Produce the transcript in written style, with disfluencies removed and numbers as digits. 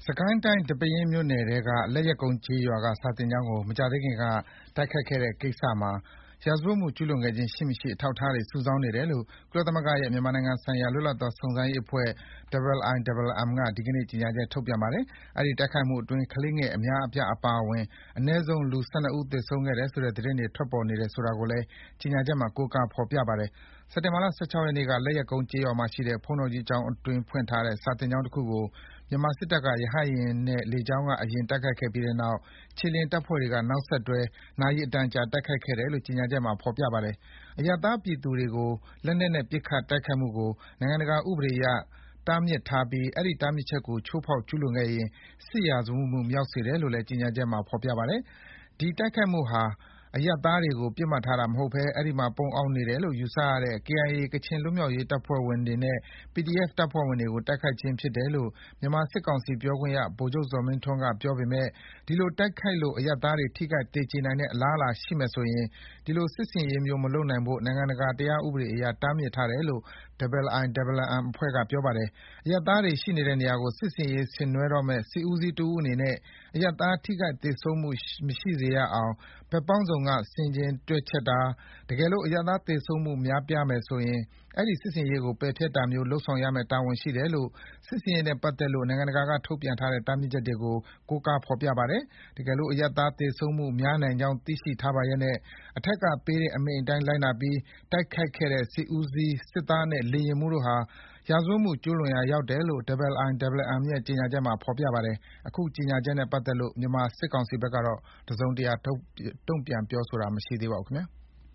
စစ်ကိုင်းတိုင်းဒီပဲယင်းမြို့နယ်ထဲကလက်ယက်ကုန်းကျေးရွာကစာသင်ကျောင်းကိုမကြာသေးခင်ကတိုက်ခိုက်ခဲ့တဲ့ကိစ္စမှာရာဇဝတ်မှုကျူးလွန်ခဲ့ခြင်းရှိမရှိအထောက်အထားတွေစုဆောင်းနေတယ်လို့ကုလသမဂ္ဂရဲ့မြန်မာနိုင်ငံဆိုင်ရာလွတ်လပ်သောစုံစမ်းရေးအဖွဲ့ IIMM ကဒီကနေ့ကြေညာချက်ထုတ်ပြန်ပါတယ်။အဲဒီတိုက်ခိုက်မှုအတွင်းကလေးငယ်အများအပြားအပါအဝင်အနည်းဆုံးလူ ၁၂ ဦးသေဆုံးခဲ့တယ်ဆိုတဲ့သတင်းတွေထွက်ပေါ်နေတယ်ဆိုတာကိုလည်းကြေညာချက်မှာကိုးကားဖော်ပြပါတယ်။စက်တင်ဘာ ၁၆ ရက်နေ့ကလက်ယက်ကုန်းကျေးရွာမှာရှိတဲ့ဘုန်းတော်ကြီးကျောင်းအတွင်းဖွင့်ထားတဲ့စာသင်ကျောင်းတခုကိုမြန်မာစစ်တပ်ကရဟတ်ယာဉ်နဲ့လေကြောင်းကအရင်တိုက်ခိုက်ခဲ့ပြီးတဲ့နောက်ခြေလျင်တပ်ဖွဲ့တွေကနောက်ဆက်တွဲနာရီအတန်ကြာတိုက်ခိုက်ခဲ့တယ်လို့ကြေညာချက်မှာဖော်ပြပါတယ်။အရပ်သားပြည်သူတွေကိုလက်နက်နဲ့ပစ်ခတ်တိုက်ခိုက်မှုကိုနိုင်ငံတကာဥပဒေအရတားမြစ်ထားပြီးအဲဒီတားမြစ်ချက်ကိုချိုးဖောက်ကျူးလွန်ခဲ့ရင်စစ်ရာဇဝတ်မှုမြောက်စေတယ်လို့လည်းကြေညာချက်မှာဖော်ပြပါတယ်။ဒီတိုက်ခိုက်မှုဟာအရပ်သားတွေကိုပစ်မှတ်ထားတာမဟုတ်ဘဲအဲဒီမှာပုန်းအောင်းနေတယ်လို့ယူဆရတဲ့ KIA ကချင်လွတ်မြောက်ရေးတပ်ဖွဲ့ဝင်တွေနဲ့ PDF တပ်ဖွဲ့ဝင်တွေကိုတိုက်ခိုက်ခြင်းဖြစ်တယ်လို့မြန်မာစစ်ကောင်စီပြောခွင့်ရဗိုလ်ချုပ်ဇော်မင်းထွန်းကပြောပေမယ့်ဒီလိုတိုက်ခိုက်လို့အရပ်သားတွေထိခိုက်သေကျေနိုင်တဲ့အလားအလာရှိမယ်ဆိုရင်ဒီလိုစစ်ဆင်ရေးမျိုးမလုပ်နိုင်ဖို့နိုင်ငံတကာတရားဥပဒေအရတားမြစ်ထားတယ်လို့ IIMM အဖွဲ့ကပြောပါတယ်။အရပ်သားတွေရှိနေတဲ့နေရာကိုစစ်ဆင်ရေးဆင်နွှဲတော့မယ့်စစ်ဦးစီးတဦးအနေနဲ့အရပ်သားထိခိုက်သေဆုံးမှုမရှိစေရအောင်ဘက်ပေါင်းစုံကဆင်ခြင်တွက်ချက်တာတကယ်လို့အရပ်သားသေဆုံးမှုများပြားမယ်ဆိုရင်အဲဒီစစ်ဆင်ရေးကိုပယ်ဖျက်တာမျိုးလုပ်ဆောင်ရမယ့်တာဝန်ရှိတယ်လို့စစ်ဆင်ရေးနဲ့ပတ်သက်လို့နိုင်ငံတကာကထုတ်ပြန်ထားတဲ့တားမြစ်ချက်တွေကိုကိုးကားဖော်ပြပါတယ်။တကယ်လို့အရပ်သားသေဆုံးမှုများနိုင်ကြောင်းသိရှိထားပါလျက်နဲ့အထက်ကပေးတဲ့အမိန့်အတိုင်းလိုက်နာပြီးတိုက်ခိုက်ခဲ့တဲ့စစ်ဦးစီး၊စစ်သားနဲ့လေယာဉ်မှူးတို့ဟာရာဇဝတ်မှုကျူးလွန်ရာရောက်တယ်လို့ IIMM ရဲ့ကြေညာချက်မှာဖော်ပြပါတယ်။အခုကြေညာချက်နဲ့ပတ်သက်လို့မြန်မာစစ်ကောင်စီဘက်ကတော့တစုံတရာတုံ့ပြန်ပြောဆိုတာမရှိသေးပါဘူးခင်ဗျာ။